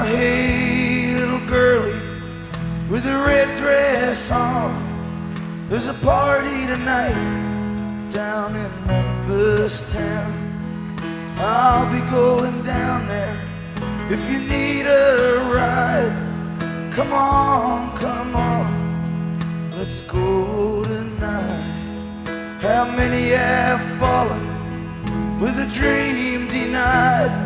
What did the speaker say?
hey, little girlie with a red dress on, there's a party tonight down in Memphis town. I'll be going down there if you need a ride. Come on, let's go tonight. How many have fallen with a dream denied?